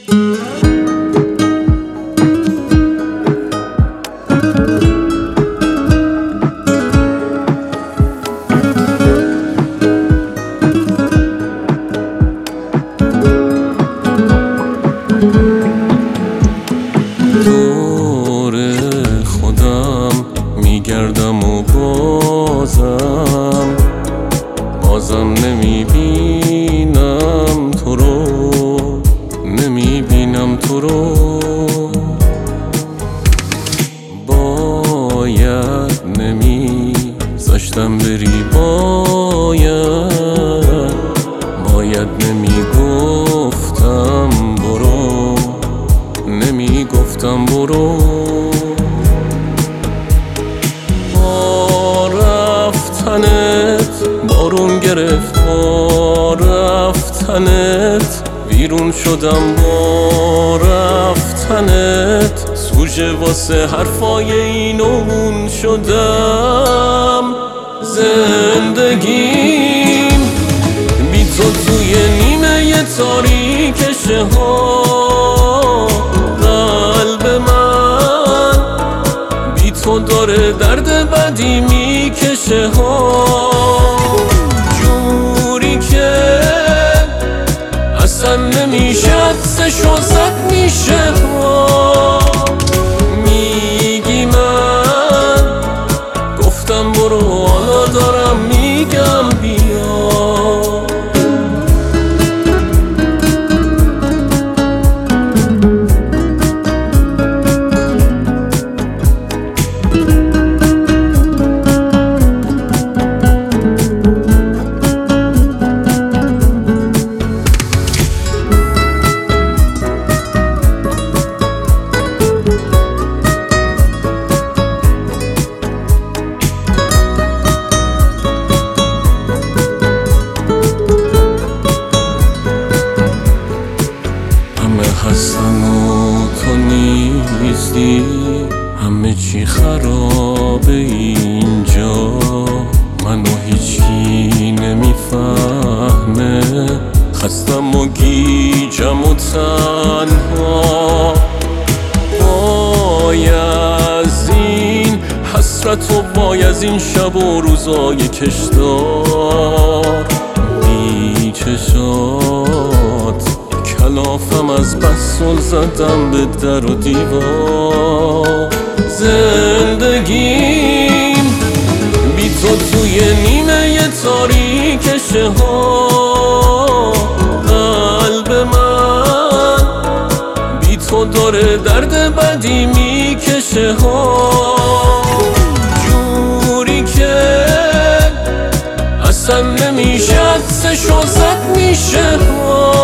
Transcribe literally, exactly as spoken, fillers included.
میگردم و بازم بازم نمیبینم تو رو، نمیبینم تو رو. باید نمیذاشتم بری، باید باید نمیگفتم برو، نمیگفتم برو. بارون گرفت با رفتنت، بیرون شدم با رفتنت، سوژه واسه حرفای این و اون شدم. زندگیم بی تو توی نیمه تاریک شهر، قلب من بی تو داره درد بدی میکشه ها، جوری که اصلا نمیشه حدسش و زد میشه ها. میگی من گفتم برو، حالا دارم میگم بیا. هستم و تو نیستی، همه چی خرابه اینجا، منو هیچی نمیفهمه، خستم و گیجم و تنها. بایزین حسرت و بایزین شب و روزای کشدار، بی چشات کلافم از بسل زدم به در و دیوار. زندگیم بی تو توی نیمه تاریک شهر، قلب من بی تو داره درد بدی میکشه ها، جوری که اصلا نمیشه حدسش و زد میشه ها.